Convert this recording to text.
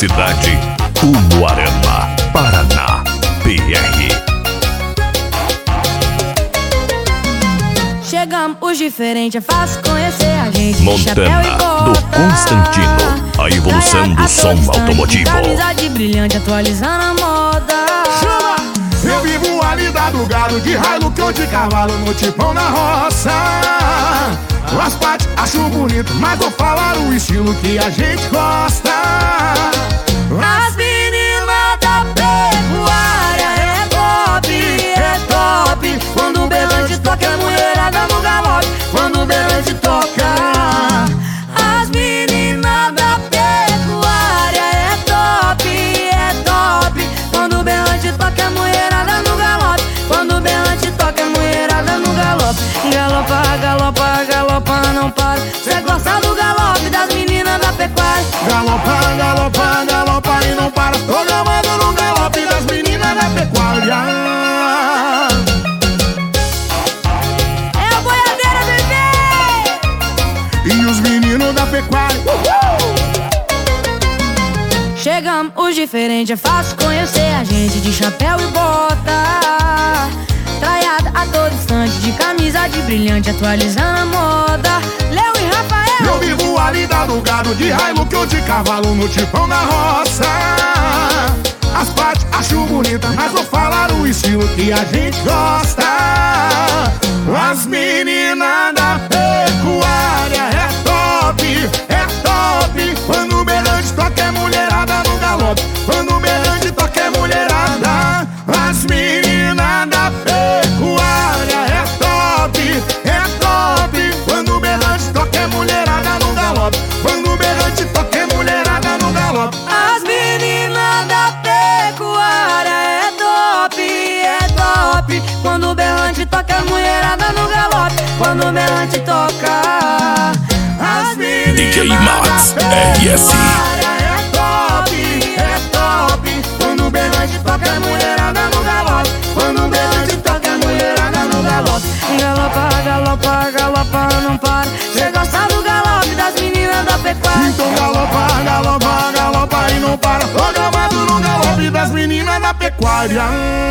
cidade, Umuarama, Paraná, PR. Chegamos os diferentes, é fácil conhecer a gente. Montana, do Constantino, a evolução do som automotivo. Camisa de brilhante, atualizando a moda. Chama! Eu vivo ali da do gado, de Hilux ou de cavalo, no tipão na roça. As partes acho bonito, mas vou falar o estilo que a gente gosta. As meninas da pecuária é top. Quando o berrante toca, é mulherada no galope. Quando o berrante toca, as meninas da pecuária é top. Quando o berrante toca, é mulherada no galope. Quando o berrante toca, é mulherada no galope. Galopa, não para. Cê gosta do galope das meninas da pecuária. Galopa e não para. Tô gamando no galope das meninas da pecuária. É a boiadeira, bebê! E os meninos da pecuária. Chegamos os diferentes, é fácil conhecer a gente. De chapéu e bota, traiada a todo instante, de camisa de brilhante, atualizando a moda. Léo e Rafael. Eu vivo ali da do gado, de Hilux ou de cavalo, no tipão na roça. As partes acho bonita, mas vou falar o estilo que a gente gosta. As meninas da pecuária é top. Quando o berrante toca, é mulherada no galope. Quando o berrante toca, é mulherada. As meninas da pecuária é top. Quando o berrante toca, é mulherada no galope. Quando o berrante toca, é mulherada no galope. As meninas da pecuária é top. Quando o berrante toca, é mulherada no galope. Quando o berrante toca, as meninas DJ Max, RS. é top. Quando o berrante toca, é mulherada no galope. Quando o berrante toca, é mulherada no galope. Galopa, não para. Cê gosta do galope das meninas da pecuária. Então galopa e não para. Tô gamado no galope das meninas da pecuária.